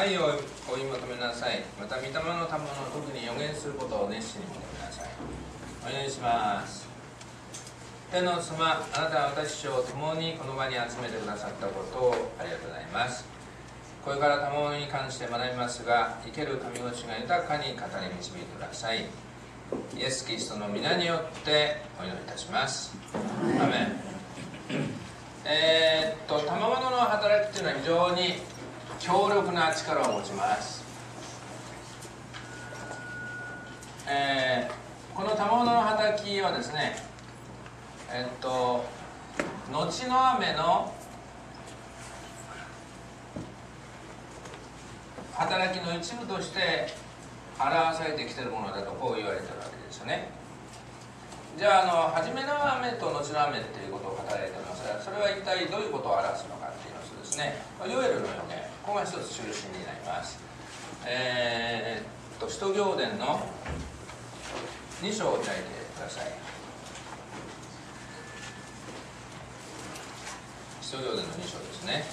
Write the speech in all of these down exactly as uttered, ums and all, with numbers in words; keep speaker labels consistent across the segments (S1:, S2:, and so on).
S1: 愛を追い求めなさい。また御霊の賜物を特に予言することを熱心に求めなさい。お祈りします。天の妻、あなたは私を共にこの場に集めてくださったことをありがとうございます。これから賜物に関して学びますが、生ける神ごしが豊かに語り導いてください。イエス・キリストの皆によってお祈りいたします。アメン。えー、っと賜物の働きというのは非常に強力な力を持ちます。えー、この賜物の働きはですね、えっと後の雨の働きの一部として表されてきているものだとこう言われているわけですよね。じゃあ、あの初めの雨と後の雨ということを語られていますが、それは一体どういうことを表すのかといいますとですね、ヨエルの予言、ここが一つ中心になります。えー、っと使徒行伝のに章を開いてください。使徒行伝のに章ですね。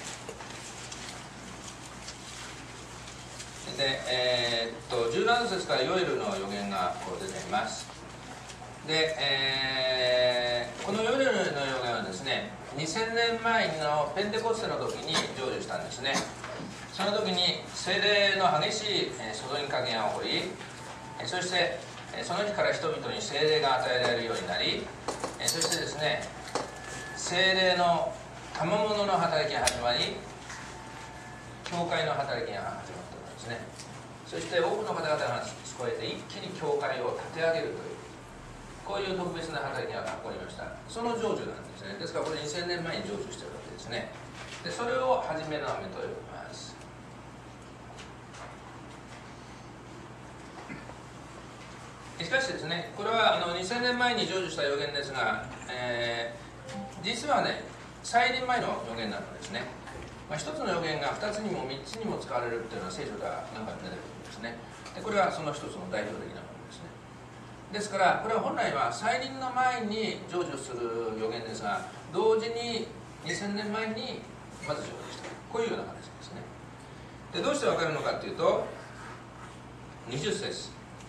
S1: で、えー、っとじゅうなな節からヨエルの予言がこう出ています。で、えー、このヨエルの予言はですね、にせんねんまえのペンテコステの時に成就したんですね。その時に聖霊の激しい注ぎ加減が起こり、そしてその日から人々に聖霊が与えられるようになり、そしてですね、聖霊の賜物の働きが始まり、教会の働きが始まったんですね。そして多くの方々が救われて一気に教会を立て上げるという、こういう特別な働きが起こりました。その成就なんですね。ですからこれにせんねんまえに成就しているわけですね。でそれを初めの雨と呼びます。しかしですね、これはあのにせんねんまえに成就した予言ですが、えー、実はね、再臨前の予言なのですね。まあ、一つの予言が二つにも三つにも使われるというのは聖書では何か出てくるんですね。でこれはその一つの代表的なものですね。ですからこれは本来は再臨の前に成就する予言ですが、同時ににせんねんまえにまず成就した、こういうような形ですね。でどうして分かるのかというと、にじゅっ節、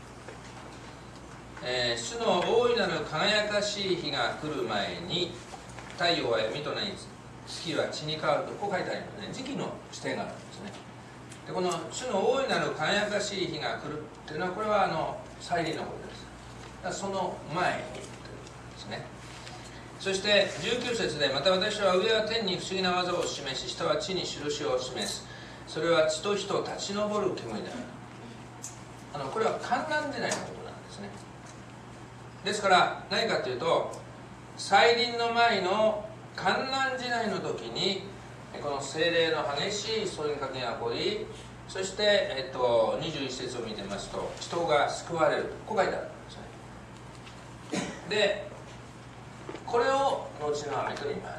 S1: えー、主の大いなる輝かしい日が来る前に太陽は闇となり月は血に変わると、こう書いてありますね。時期の指定があるんですね。でこの主の大いなる輝かしい日が来るというのは、これはあの再臨のことです。だからその前にということですね。そしてじゅうきゅう節で、また私は上は天に不思議な技を示し、下は地に印を示す。それは地と火と立ち上る煙である。あのこれは観覧時代のことなんですね。ですから何かというと、再臨の前の観覧時代の時にこの聖霊の激しい注ぎかけが起こり、そして、えっと、にじゅういち節を見てみますと、人が救われる、こう書いてあるんですね。でこれを後の雨と言います。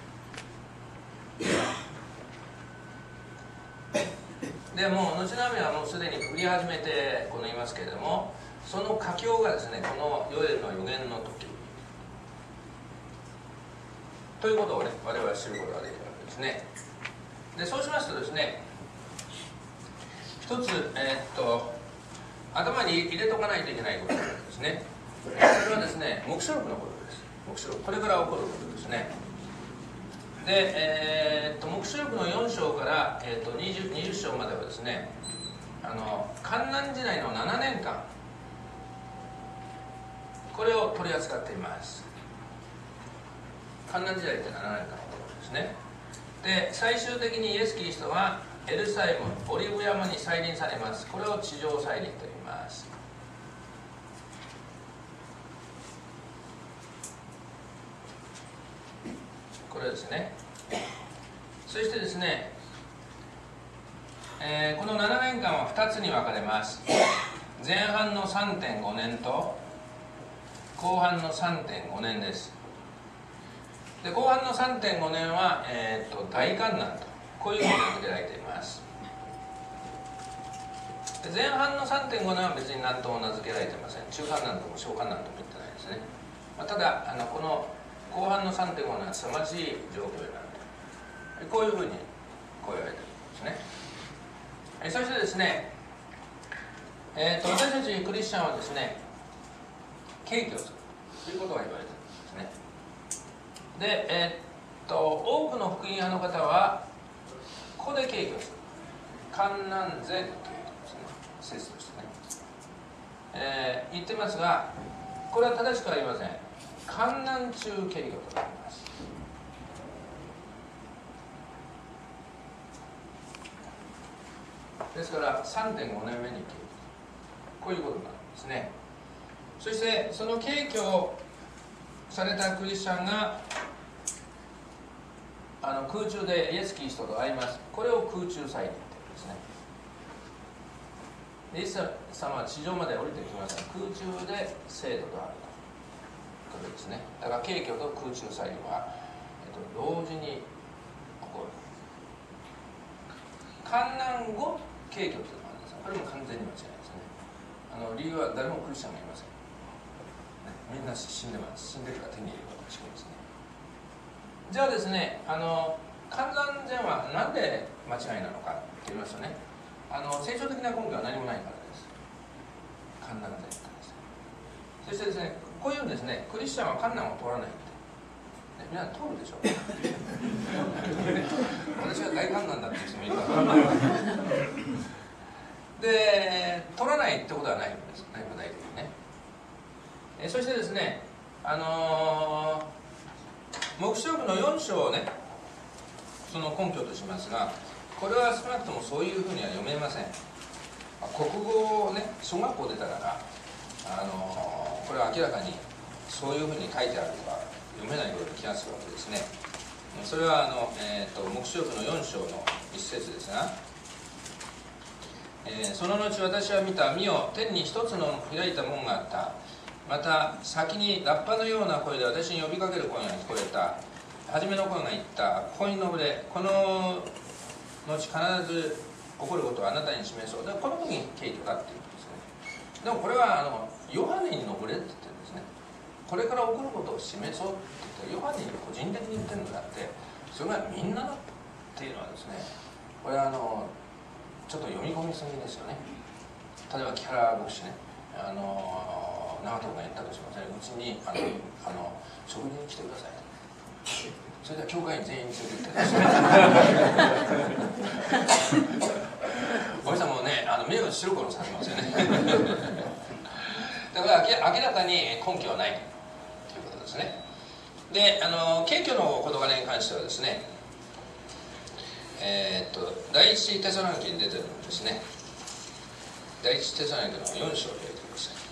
S1: でもう後の雨はもうすでに降り始めてこの言いますけれども、その佳境がですね、このヨエルの予言の時ということをね、我々は知ることができるわけですね。でそうしますとですね、一つ、えー、っと頭に入れとかないといけないことがあるんですね。それはですね、黙示録のことです。黙示録、これから起こることですね。で、えー、っと黙示録のよん章から、えー、っと 20, 20章まではですね、あの観覧時代のななねんかん、これを取り扱っています。観覧時代ってななねんかんのことですね。で最終的にイエス・キリストはエルサレム、オリーブ山に再臨されます。これを地上再臨と言います。これですね。そしてですね、えー、このななねんかんはふたつに分かれます。前半の さんてんごねんと後半の さんてんごねんです。で後半の さんてんごねんは、えー、と大観難と、こういうふうに名付けられています。で前半の さんてんごねんは別に何とも名付けられていません。中観難とも小観難とも言ってないですね。まあ、ただあのこの後半の さんてんごねんは凄まじい状況になると、こういうふうにこう言われているんですね。 えそしてですね、えー、と私たちクリスチャンはですね、敬虚をするということが言われているんですね。で、えー、と多くの福音派の方はここで敬虚をする、観難前の敬虚ですね、説としてね、えー、言ってますが、これは正しくは言いません。観難中敬虚となります。ですから さんてんご 年目に敬虚、こういうことなんですね。そしてその敬虚されたクリスチャンがあの空中でイエス・キリストと会います。これを空中祭に言ってるんですね。イエス様は地上まで降りてきません。空中で聖徒と会うということですね。だから敬虚と空中祭は、えっと、同時に起こる。観難後敬虚というのがあるんですが、これも完全に間違いですね。あの理由は誰もクリスチャンがいません。みんな死んでます。死んでるから手に入れることが違いますね。じゃあですね、あの観難前はなんで間違いなのかと言いますとね、あの聖書的な根拠は何もないからです。観難前からです。そしてですね、こういうんですね、クリスチャンは観難を通らないって、ね、皆さん通るでしょう。私は大観難だっていう人もいるからで、通らないってことはないんです。ないことはないけどね。えそしてですね、あのー、黙示録のよん章をね、その根拠としますが、これは少なくともそういうふうには読めません。国語をね、小学校出たから、あのー、これは明らかにそういうふうに書いてあるとは読めないような気がするわけですね。それはあの、えーと、黙示録のよん章の一節ですが、えー、その後私は見た、見よ、天に一つの開いた門があった。また先にラッパのような声で私に呼びかける声が聞こえた。初めの声が言った、ここに登れ、この後必ず起こることをあなたに示そう。でこの時に敬虚だっていうんですね。でもこれはあのヨハネに登れって言ってるんですね。これから起こることを示そうって言ってヨハネに個人的に言ってるのであって、それがみんなだっていうのはですね、これはあのちょっと読み込みすぎですよね。例えば木原牧師ね、あの長友が言ったとしますね、うちにあのあの食事に来てください。それでは教会に全員連れて行ってください。おじさんもね、あの目を白黒させますよね。だから明らかに根拠はないということですね。で、あの敬虚の事柄に関してはですね、えー、っと第一テサロニケに出てるんですね。第一テサロニケのよん章で出てください。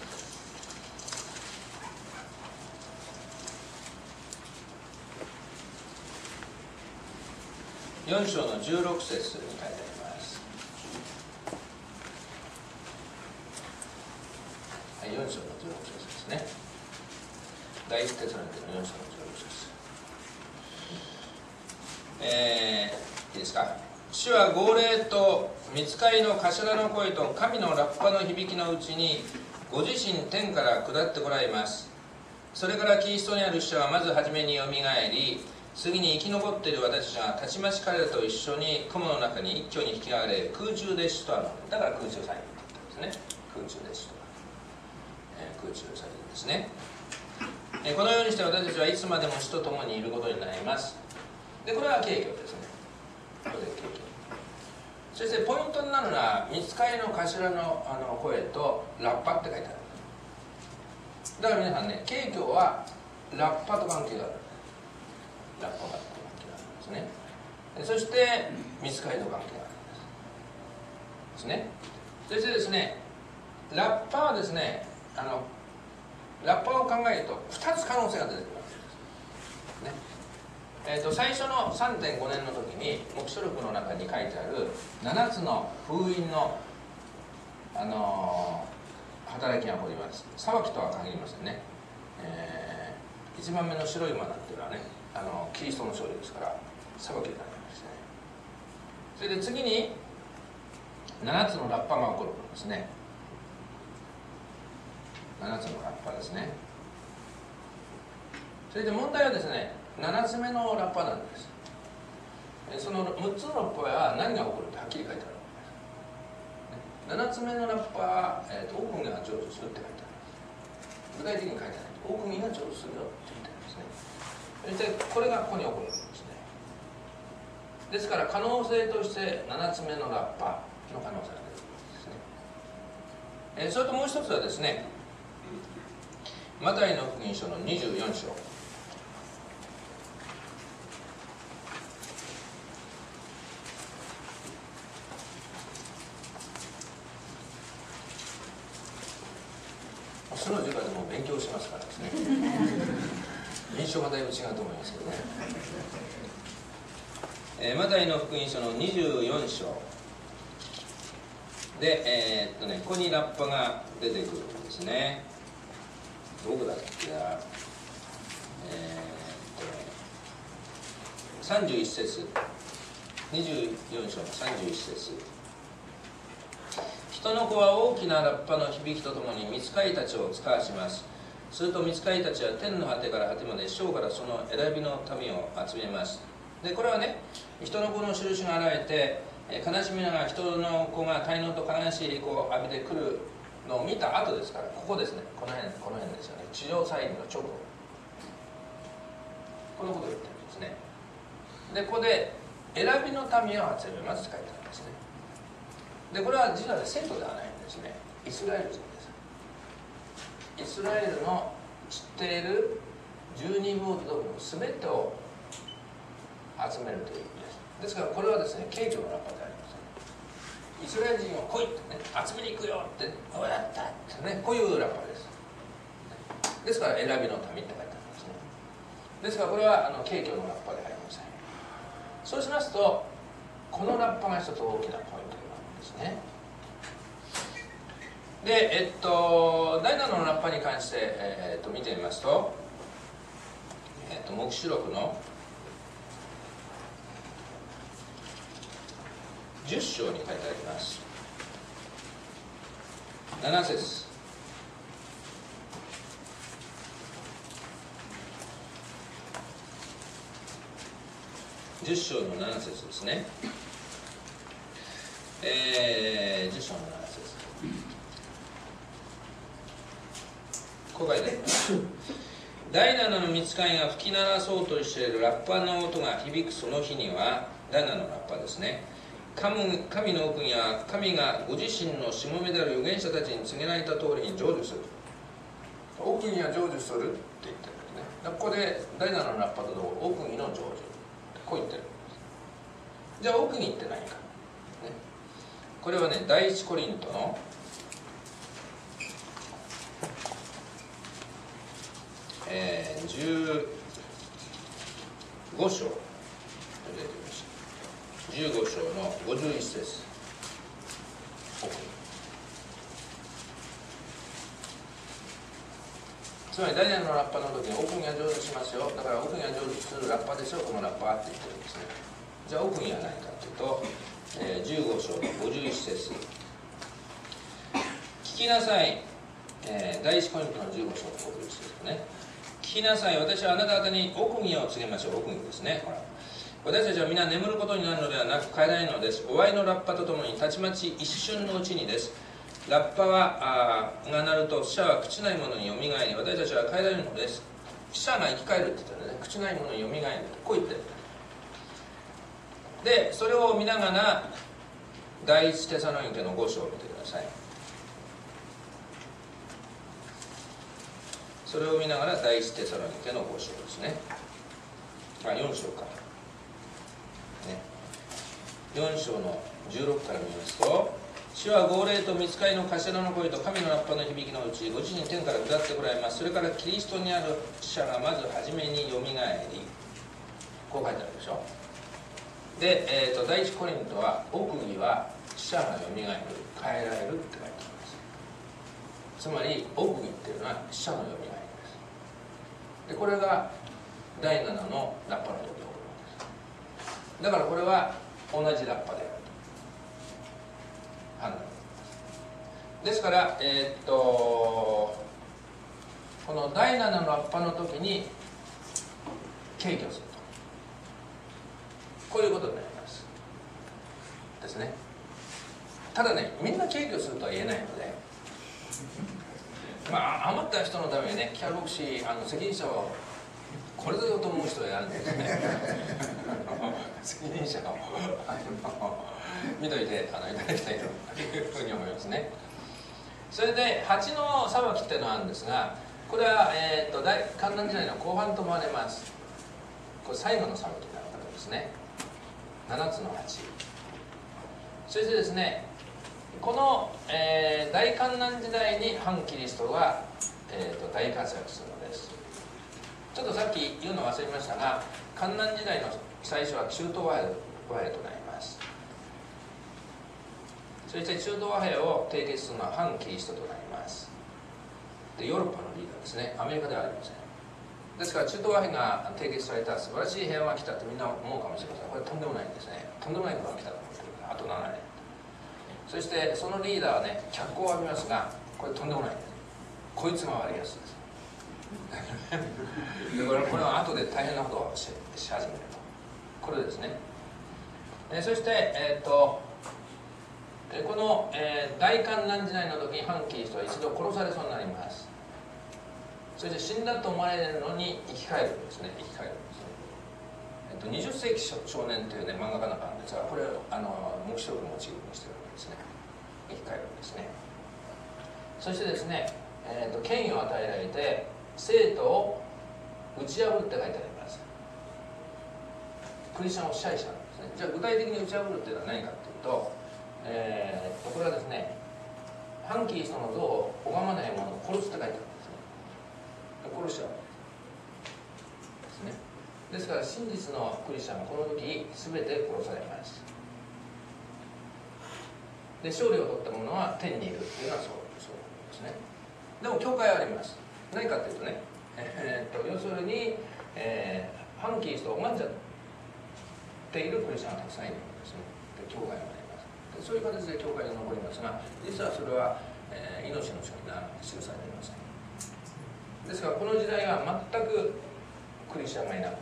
S1: よん章のじゅうろく節に書いてあります。はい、よん章のじゅうろく節ですね。第一テサロニケのよん章のじゅうろく節。えー、いいですか。主は号令と御使いの頭の声と神のラッパの響きのうちにご自身天から下ってこられます。それからキリストにある死者はまず初めによみがえり、次に生き残っている私がたちまち彼らと一緒に雲の中に一挙に引き上がれ、空中で死とある。だから空中祭って言ったんですね。空中で死とある、えー、空中祭ですね。えー、このようにして私たちはいつまでも死と共にいることになります。でこれは敬虚ですね。これで敬虚。そしてポイントになるのは御使いの頭の、あの声とラッパって書いてある。だから皆さんね、敬虚はラッパと関係がある。ラッパが関係があるんですね。そして御使いと関係があるんですね。そしてですね、ラッパはですね、あのラッパを考えるとふたつ可能性が出てくるわけですね。えー、と最初の さんてんご 年の時に黙示録の中に書いてあるななつの封印の、あのー、働きが起こります。裁きとは限りませんね。えー、いちばんめの白いマナっていうのはね、あのキリストの勝利ですから裁きになりますね。それで次にななつのラッパが起こるんですね。ななつのラッパですね。それで問題はですね、ななつめのラッパなんです。そのむっつのラッパは何が起こるってはっきり書いてあるわけです。 ななつめのラッパは、えー、とオークンが成就するって書いてある。具体的に書いてない。オークンが成就するよって言ってるんですね。そしてこれがここに起こるんですね。ですから可能性としてななつめのラッパの可能性が出てくるんですね。えー、それともう一つはですね、マタイの福音書のにじゅうよん章。その授業でも勉強しますからですね。印象がだいぶ違うと思いますけどね。えー、マタイの福音書のにじゅうよん章で、えー、っとね、ここにラッパが出てくるんですね。どこだっけな、えー、っとね、さんじゅういち節、にじゅうよん章のさんじゅういち節。人の子は大きなラッパの響きとともに御使いたちを使わします。すると御使いたちは天の果てから果てまで小からその選びの民を集めます。でこれはね、人の子の印が現れて悲しみながら人の子が滞納と悲しい栄光を浴びてくるのを見た後ですから、ここですね、この辺この辺ですよね、地上再臨の直後、このことを言ってるんですね。でここで選びの民を集めますって書いてあるんですね。でこれは実は生徒ではないんですね。イスラエル人です。イスラエルの知っている十二部族の全てを集めるという意味です。ですからこれはですね、敬虚のラッパであります。イスラエル人を来いってね、集めに行くよって「おやった」ってね、こういうラッパです。ですから選びの民って書いてあるんですね。ですからこれはあの敬虚のラッパでありません。そうしますとこのラッパが一つ大きなポイントですね。で、えっと、だいななのラッパに関して、えっと、見てみますと、えっと、黙示録のじゅっ章に書いてあります。なな節。じゅっ章のなな節ですね。えー、じゅっ章のなな節。ここ書いてあります。だいななの御使いが吹き鳴らそうとしているラッパの音が響くその日には、だいななのラッパですね。神, 神の奥には神がご自身のしもべである預言者たちに告げられた通りに成就する。奥には成就するって言ってるんですね。ここでだいななのラッパと奥にの成就、こう言ってるんです。じゃあ奥にって何か、ね、これはね、第一コリントのえー、じゅうご章出てきました。じゅうご章のごじゅういち節。つまりだいななのラッパの時に奥には成就しますよ。だから奥には成就するラッパでしょ、このラッパって言ってるんですね。じゃあ奥には何かというと、えー、じゅうご章のごじゅういち節。聞きなさい、えー、第一コリントのじゅうご章のごじゅういち節ですね。聞きなさい、私はあなた方に奥義を告げましょう。奥義ですね。ほら、私たちは皆眠ることになるのではなく帰らないのです。お会いのラッパとともにたちまち一瞬のうちにです。ラッパはあが鳴ると死者は朽ちないものによみがえり、私たちは帰られるのです。死者が生き返るって言ったらね、朽ちないものによみがえる、こう言ってる。でそれを見ながら第一テサロニケのご章を見てください。それを見ながら第一テサロニケのご章ですね。あ、よん章か、ね、よん章のじゅうろくから見ますと、主は号令と御使いの頭の声と神のラッパの響きのうちご自身天から下ってこられます。それからキリストにある死者がまず初めによみがえり、こう書いてあるでしょ。で、えー、と第一コリントは奥義は死者がよみがえる、変えられるって書いてあります。つまり奥義っていうのは死者のよみがえりです。でこれがだいななのラッパの時に起こるわけです。だからこれは同じラッパであると判断ですから、えー、っとこのだいななのラッパの時に敬虚すると、こういうことになりますですね。 ただね、みんな軽挙するとは言えないので、まあ、余った人のためにね、キャロ牧師、あの責任者をこれだよと思う人を選んでですね責任者を見といてあのいただきたいというふうに思いますね。それで蜂の裁きっていうのがあるんですが、これは、えー、と大観覧時代の後半と思われます。これ最後の裁きになるわけですね。ななつの蜂。そしてですね、この、えー、大観覧時代に反キリストが、えー、と大活躍するのです。ちょっとさっき言うの忘れましたが、観覧時代の最初は中東和平となります。そして中東和平を締結するのは反キリストとなります。でヨーロッパのリーダーですね、アメリカではありません。ですから中東和平が締結された素晴らしい平和が来たってみんな思うかもしれません。これとんでもないんですね。とんでもないことが来たと思ってるから、あとななねん。そしてそのリーダーはね、脚光を浴びますが、これとんでもないんです。こいつが悪いやつです。でこれこれは後で大変なことを し, し始めると。これですね。えそして、えー、とこの、えー、大観覧時代の時に反キリストは一度殺されそうになります。そして死んだと思われるのに生き返るんですね。生き返るんですね。えっと、にじゅっ世紀少年という、ね、漫画家の中なんですが、これをあの黙示録のモチーフにしているわけですね。生き返るんですね。そしてですね、えー、と権威を与えられて生徒を打ち破るって書いてあります。クリスチャンを支配者なんですね。じゃあ具体的に打ち破るっていうのは何かっていうと、えー、これはですね、反キリストの像を拝まない者を殺すって書いてあるんですね。殺しちゃうですね。ですから真実のクリスチャンはこの時全て殺されます。で勝利を取った者は天にいるっていうのはそうそうですね。でも教会はあります。何かっていうとね、えー、っと要するに、えー、反キリストを拝んじゃっているクリスチャンがたくさんいるんですね。で教会があります。でそういう形で教会が残りますが、実はそれは、えー、命の書には記されていません。ですからこの時代は全くクリスチャンがいなくなる。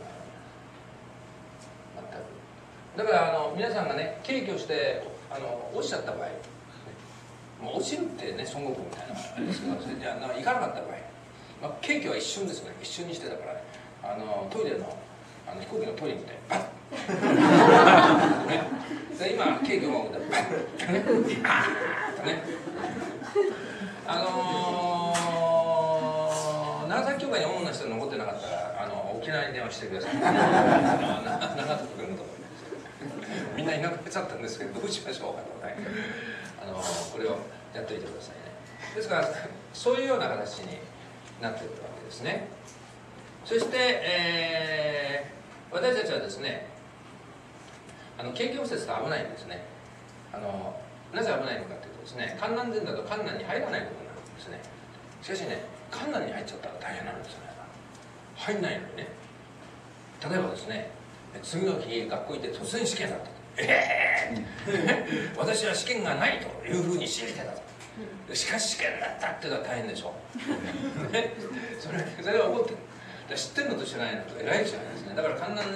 S1: 全く。だからあの皆さんがね、軽挙してあの落ちちゃった場合、もう落ちるってね、孫悟空みたいなあれですけど、それじゃあ行かなかった場合、まあ、軽挙は一瞬ですね。一瞬にしてだからね、あのトイレのあの飛行機のトイレみたいにバッね、で今軽挙が起きたらバッとね、あのー、長崎教会に主な人が残ってなかったらあの沖縄に電話してください。長崎君のところみんないなくなっちゃったんですけど、どうしましょうかと、ね、あのこれをやっておいてくださいね。ですからそういうような形になっているわけですね。そして、えー、私たちはですね、あの軽挙説って危ないんですね。あのなぜ危ないのかというとですね、観覧前だと観覧に入らないことになるんですね。しかしね、観覧に入っちゃったら大変なんですよね。入んないのにね、例えばですね、次の日学校行って突然試験だった。えー、私は試験がないというふうに信じてたと。しかし試験だったっていうのは大変でしょう。ね、それそれは怒ってる。知ってるのと知らないのと偉い違いですね。だから観覧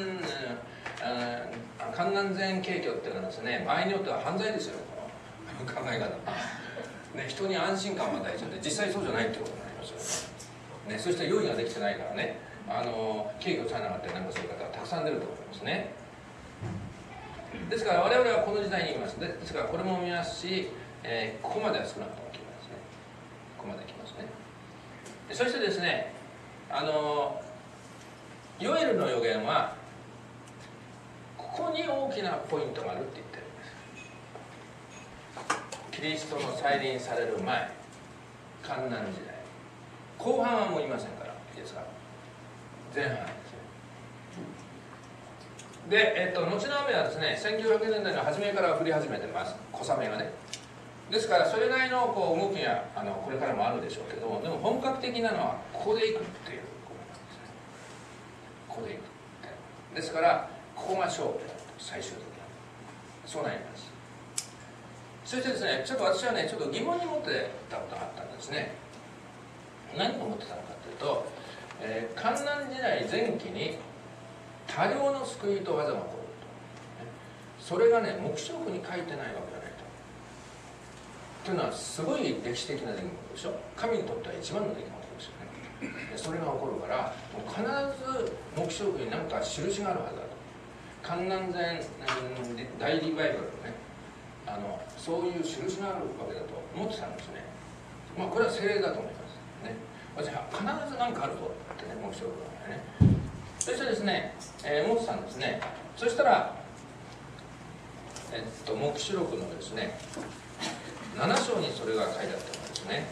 S1: 観覧前軽挙っていうのはですね、場合によっては犯罪ですよ、この考え方。ね、人に安心感を与えちゃって実際そうじゃないってことになりますよね。ね、そして用意ができてないからね、あの軽挙されなかったりなんかする方はたくさん出ると思いますね。ですから我々はこの時代にいます。ですからこれも見ますし、えー、ここまでは少なくとも来ますね。ここまで来ますね。そしてですね、あのヨエルの予言はここに大きなポイントがあるって言ってるんです。キリストの再臨される前、観覧時代、後半はもういませんから、いいですか、前半ですね。で、えっと、後の雨はですね、せんきゅうひゃくねんだいの初めから降り始めてます、小雨がね。ですからそれなりのこう動きがあのこれからもあるでしょうけども、でも本格的なのはここで行くっていうことなんですね。ここで行くって。ですからここが勝負だと、最終的にそうなります。そしてですね、ちょっと私はね、ちょっと疑問に持ってたことがあったんですね。何と思ってたのかというと、えー、観覧時代前期に多量の救いと技が起こると、それがね、黙示録に書いてないわけじゃないと。 というのはすごい歴史的な出来事でしょ。神にとっては一番の出来事ですよね。でそれが起こるからもう必ず黙示録に何か印があるはずだと。観南前大リバイバルのね、あのそういう印があるわけだと思ってたんですね。まあこれは聖霊だと思いますね。私は必ず何かあるぞってね、黙示録がね。そしてですね、えー、思ってたんですね。そしたらえっと黙示録のですねなな章にそれが書いてあったんですね。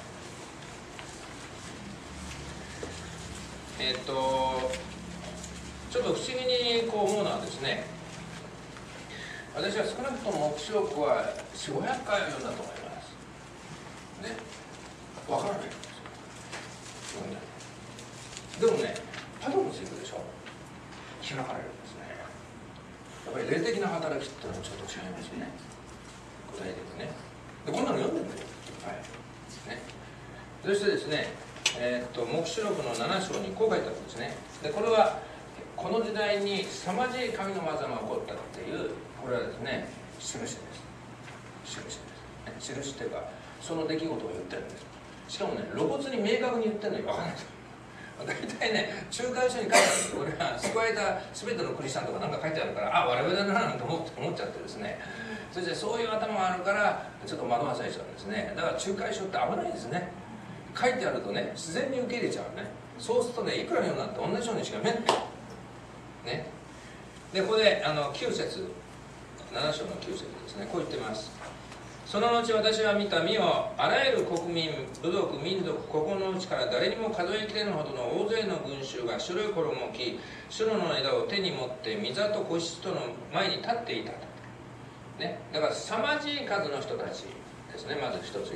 S1: えっとちょっと不思議にこう思うのはですね、私は少なくとも黙示録はよんひゃくごひゃくかいは読んだと思いますね。わからないんですよ、読んで。でもね、パドモス行くでしょ、開かれるんですね。やっぱり霊的な働きっていうのはちょっと違いますよね、具体的にね。でこんなの読んでるんだよ、はいね。そしてですね、えー、っと黙示録のなな章にこう書いてあるんですね。でこれはこの時代に凄まじい神の技が起こったっていう、これはですね印です。印です、ね、印っていうかその出来事を言ってるんです。しかもね露骨に明確に言ってるのに分からないです。大体ね仲介書に書いてあるんです。これは救われた全てのクリスチャンとかなんか書いてあるから、あ我々だななんて思っちゃってですね、そしてそういう頭があるからちょっと惑わされちゃうんですね。だから仲介書って危ないですね。書いてあるとね自然に受け入れちゃうね。そうするとねいくら読んだって同じようにしか見えないね。でここであのきゅう節、なな章のきゅう節ですね、こう言ってます。その後私は見た、見よ、あらゆる国民、部族、民族、ここのうちから誰にも数えきれぬほどの大勢の群衆が白い衣を着、白の枝を手に持って御座と子羊との前に立っていたと、ね、だから凄まじい数の人たちですね。まず一つ言え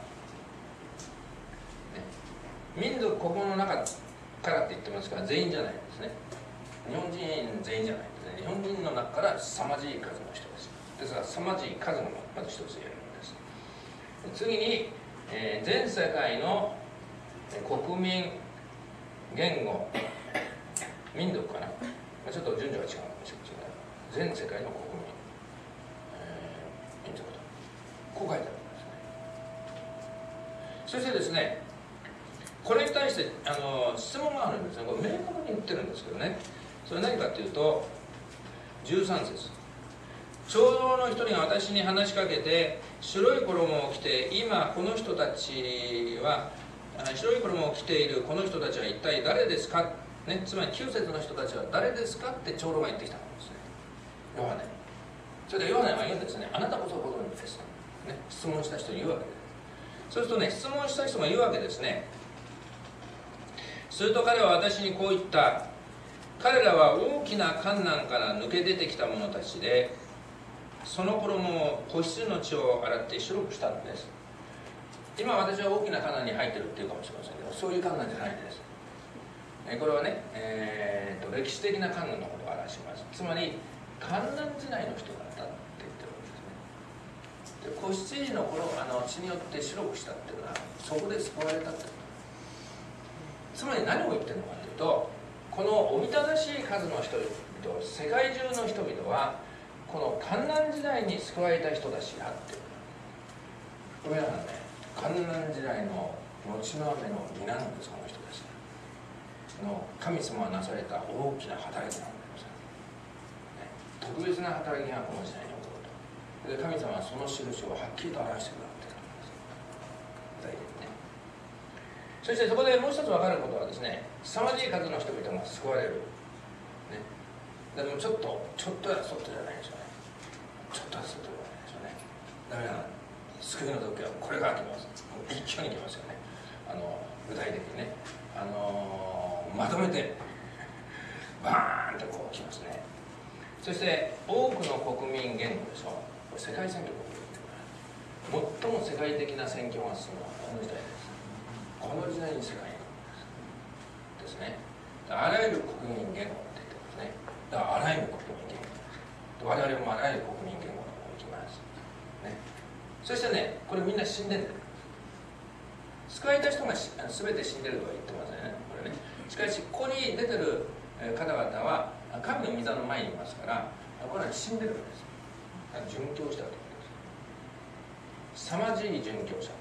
S1: ば、ね、民族ここの中からって言ってますから全員じゃないんですね。日本人全員じゃないですね。日本人の中から凄まじい数の人です。ですから凄まじい数がまず一つ言えるんです。次に、えー、全世界の国民、言語、民族かな、ちょっと順序が違うかもしれませんが、全世界の国民、えー、民族とこう書いてあるんですね。そしてですね、これに対してあの質問があるんですね。これ明確に言ってるんですけどね、それ何かというとじゅうさん節、長老の一人が私に話しかけて、白い衣を着て、今この人たちは白い衣を着ているこの人たちは一体誰ですか、ね、つまりきゅう節の人たちは誰ですかって長老が言ってきたんですね、ヨハネ。それでヨハネは言うんですね、あなたこそご存知です、ね、質問した人に言うわけです。そうするとね、質問した人が言うわけですね。すると彼は私にこう言った。彼らは大きな観難から抜け出てきた者たちで、その衣を子羊の血を洗って白くしたのです。今私は大きな観難に入ってるっていうかもしれませんけど、そういう観難じゃないです。これはね、えー、と歴史的な観難のことを表します。つまり観難時代の人だったって言ってるわけですね。で子羊の衣あの血によって白くしたっていうのはそこで救われたってこと。つまり何を言ってるのかというと、このおびただしい数の人々、世界中の人々はこの観難時代に救われた人たちだっていう。皆さんね、観難時代の後の雨の皆なんです。この人たちの神様がなされた大きな働きなんです、ね、特別な働きがこの時代に起こると。で神様はその印をはっきりと表してくださっているんです、具体的にね。そしてそこでもう一つ分かることはですね、凄まじい数の人々が救われる、ね、でもちょっとちょっとやそっとじゃないでしょうね。ちょっとやそっとじゃないでしょうね。ダメな救いの時はこれから来ます。一挙に来ますよね。あの具体的にね、あのー、まとめてバーンとこう来ますね。そして多くの国民言語でしょ。これ世界選挙国最も世界的な選挙が進むのはこの時代です。この時代に世界にですね。あらゆる国民言語って言ってますね。だからあらゆる国民言語。我々もあらゆる国民言語の方に行きます。ね。そしてね、これみんな死んでる。救われた人が全て死んでるとは言ってませんね。これね。しかしここに出てる方々は神の御座の前にいますから、これは死んでるんです。殉教したということです。 凄まじい殉教者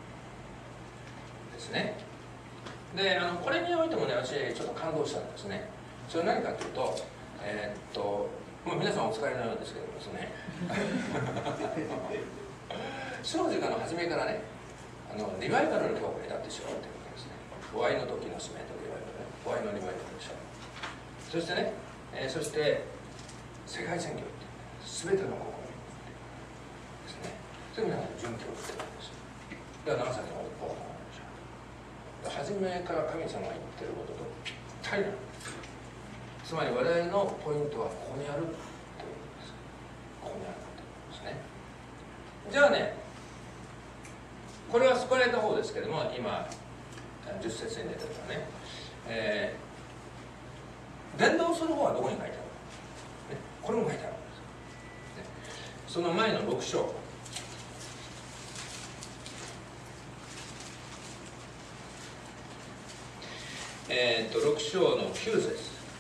S1: ですね。であのこれにおいてもね、私ちょっと感動したんですね。それは何かというと、えー、っとまあ、皆さんお疲れのようですけどですね主の時間の初めからね、あのリバイバルの教会だってしようってことですね。終わりの時の使命とリバイバルね、終わりのリバイバルでしょう。そしてね、えー、そして世界宣教って全ての心ですね。そういう意味では殉教って言うんですよ。では長崎の王様なんでしょう。初めから神様が言ってることとぴったりなんです。つまり我々のポイントはここにあるということです。ここにあるということですね。じゃあね、これは救われた方ですけども、今じゅっ節に出てるからね、えー、伝道する方はどこに書いてあるか、ね、これも書いてあるんです。その前のろく章、えー、っとろく章のきゅう節、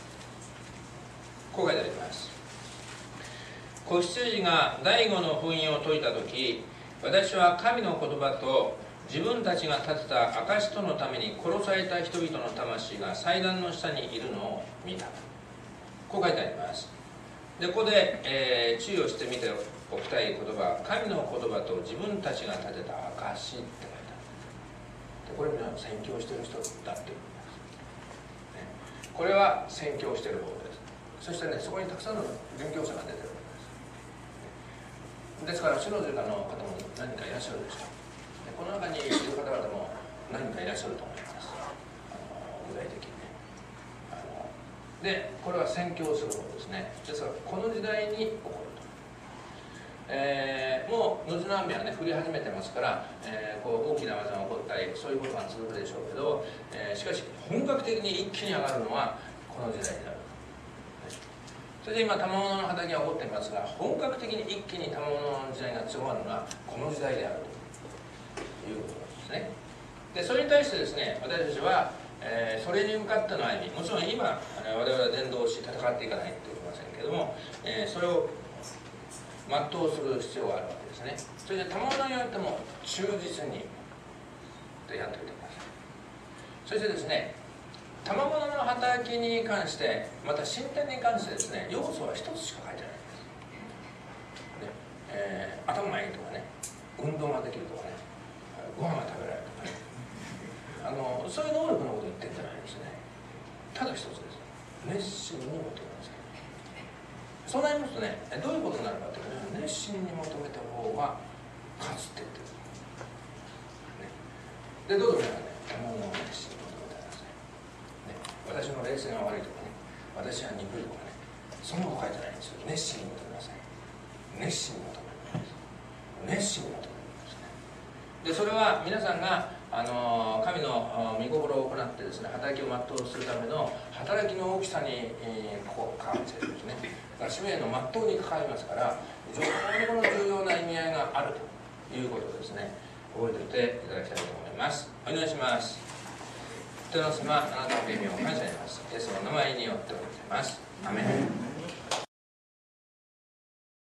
S1: こう書いてあります。子羊が第五の封印を解いたとき、私は神の言葉と自分たちが立てた証とのために殺された人々の魂が祭壇の下にいるのを見た。こう書いてあります。でここで、えー、注意をしてみておきたい言葉は、神の言葉と自分たちが立てた証って書いてある。でこれ皆宣教してる人だっていうんです、ね、これは宣教してる方です。そしてね、そこにたくさんの殉教者が出てるわけです。ですから主の時間の方も何人かいらっしゃるでしょう。この中にいる方々も何人かいらっしゃると思います。あの具体的にね。あので、これは宣教する方ですね。ですからこの時代に起こると。えー、もう野津の雨はね降り始めてますから、えー、こう大きな技が起こったりそういうことが続くでしょうけど、えー、しかし本格的に一気に上がるのはこの時代になる。それで今賜物の畑が起こっていますが、本格的に一気に賜物の時代が強まるのはこの時代であるということなんですね。でそれに対してですね、私たちは、えー、それに向かっての歩み、もちろん今我々は伝道し戦っていかないといけませんけども、えー、それを全うする必要があるわけですね。それで賜物においても忠実にやっておいてください。そしてですね、賜物の働きに関して、また進展に関してですね、要素は一つしか書いてないんです。ねえー、頭がいいとかね、運動ができるとかね、ご飯が食べられるとかね、あのそういう能力のことを言ってるんじゃないですね。ただ一つです。熱心に求めなさい。そうなりますとね、どういうことになるかというとね、熱心に求めた方が勝つって言ってる、ね、でどうぞ皆さんね、賜物を熱心に求めてください。私の冷静が悪いとかね、私は鈍いとかね、そんなこと書いてないんですよ。熱心に求めなさい。熱心に求めます。熱心に求めますね。でそれは皆さんがあの神の御心を行ってですね、働きを全うするための働きの大きさに、えー、こう関わっているんですね。使命の全うに関わりますから、非常にこの重要な意味合いがあるということですね。覚えておいていただきたいと思います。お願いします。天の様、あなたの恵みを感謝します。イエスの名前によっております。アメン。